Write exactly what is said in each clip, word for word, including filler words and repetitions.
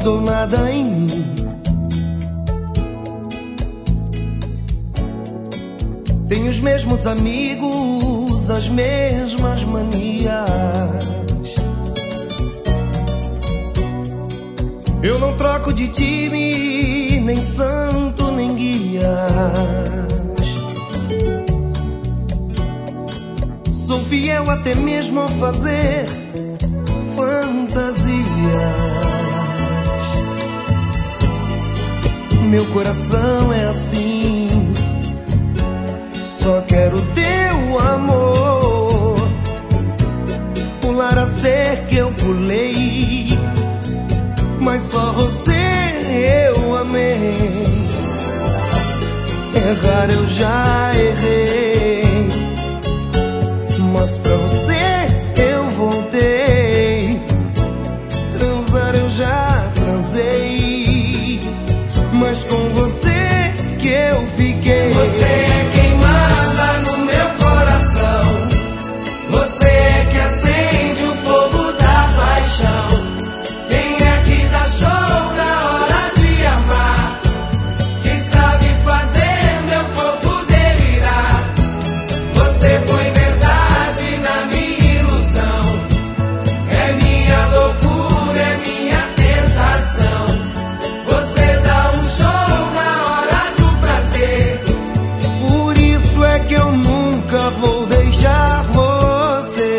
mudou nada em mim. Tenho os mesmos amigos, as mesmas manias. Eu não troco de time, nem santo, nem guias. Sou fiel até mesmo ao fazer fantasias. Meu coração é assim, só quero teu amor. Pular a cerca eu pulei, mas só você eu amei. Errar eu já errei, mas pra você eu voltei. Transar eu já transei, mas com você que eu fiquei. Você é quem manda no meu coração, você é que acende o fogo da paixão. Quem é que dá show na hora de amar? Quem sabe fazer meu corpo delirar? Você põe verdade na minha ilusão, é minha loucura, é minha tentação. Você dá um show na hora do prazer, Por isso é que eu nunca vou deixar você.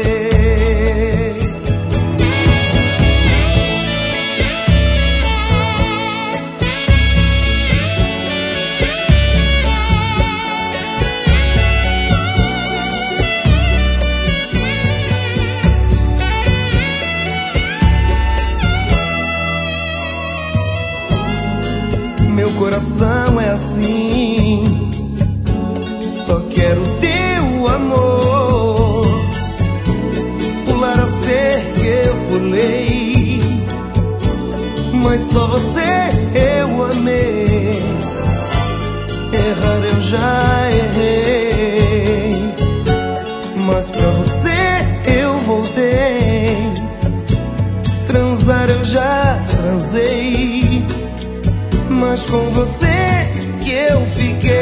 Meu coração é assim, só quero teu amor. Pular a cerca eu pulei, mas só você eu amei. Errar eu já errei, mas pra você eu voltei. Transar eu já transei, mas com você que eu fiquei.